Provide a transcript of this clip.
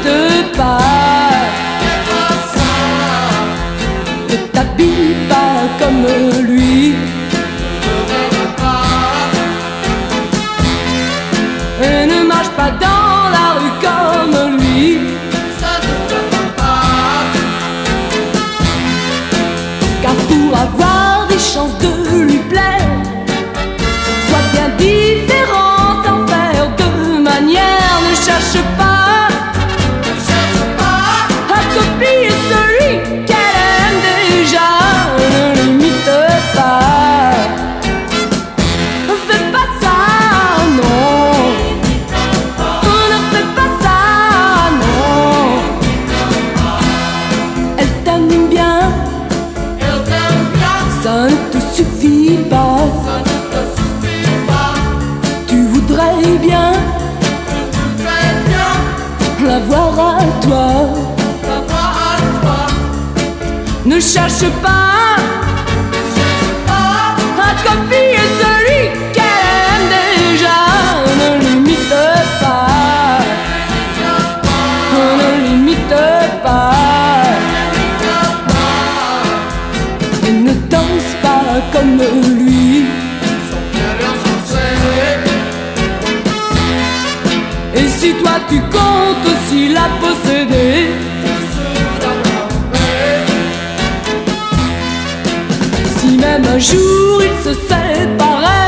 l'imite pas. Ne t'habille pas comme lui. Et ne marche pas dans la rue comme lui. Ça ne te va pas. Car pour avoir des chances de lui plaire, sois bien différent sans faire de manière. Ne cherche pas à copier celui qu'elle aime déjà. Ne l'imite pas. Fais pas ça, non. Ne fais pas ça, non. Elle t'aime bien, ça ne te suffit pas. Tu voudrais bien la voir à toi. Ne cherche pas à copier celui qu'elle aime déjà. Ne l'imite pas. Ne l'imite pas. Et ne danse pas comme lui. Et si toi tu comptes aussi la posséder, si même un jour ils se séparaient,